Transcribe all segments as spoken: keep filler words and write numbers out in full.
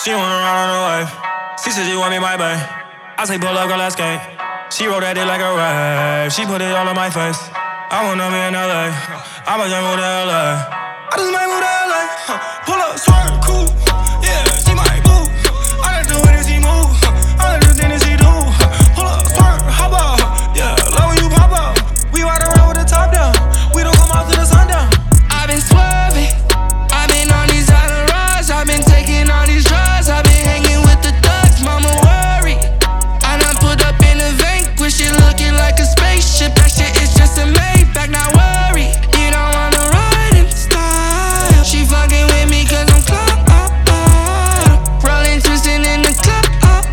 She wanna ride on the wave. She said she want me my bae. I say pull up, girl, let's skate. She wrote that dick like a rave. She put it all on my face. I wanna be in L A. I'ma just move to L A. I just might move to L A. Pull up, swerve, cool. Yeah, she might move. I like the way that she move. I like the thing that she do. Pull up, swerve, hop up. Yeah, love when you pop up. We ride around with the top down. We don't come out till the sun down. I've been swerving. I've been on these island rides. I've been taking all these drugs. I've been hanging with the thugs. Mama worry. I done put up in a Vanquish. It looking like a spaceship. That shit is just a Maybach. Not worry. You don't wanna ride in style. She fucking with me cause I'm club. Rolling, twisting in the club.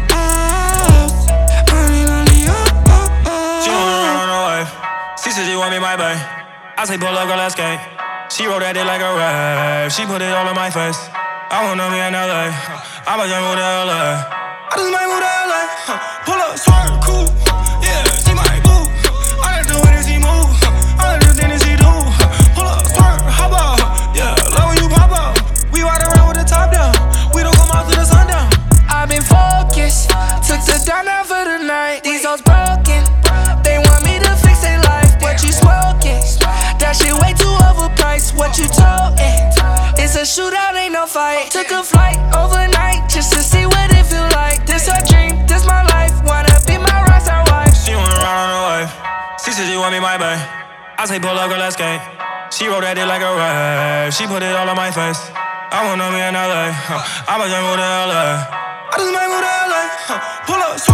She wanna ride on the wave. She said she want me my bae. I say pull up, girl, let's skate. She wrote that dick like a rave. She put it all on my face. I wanna be in L A. I'ma just move to L A. I just might move to L A. Pull up, swerve, cool. Yeah, she might move. I like the way that she move. I like the thing that she do. Pull up, swerve, hop up. Yeah, love when you pop up. We ride around with the top down. We don't come out till the sun down. I've been focused. Took the down down for the night. These hoes broken. They want me to fix their life. What you smoking? That shit way too overpriced. What you toting? It's a shootout, ain't no fight. Took a flight overnight just to see what it feel like. This a dream, this my life. Wanna be my rockstar wife. She wanna ride on the wave. She said she want me my bae. I say pull up, girl, let's skate. She wrote that dick like a rave. She put it all on my face. I wanna be in L A. I'ma just move to L A. I just might move to L A. Pull up.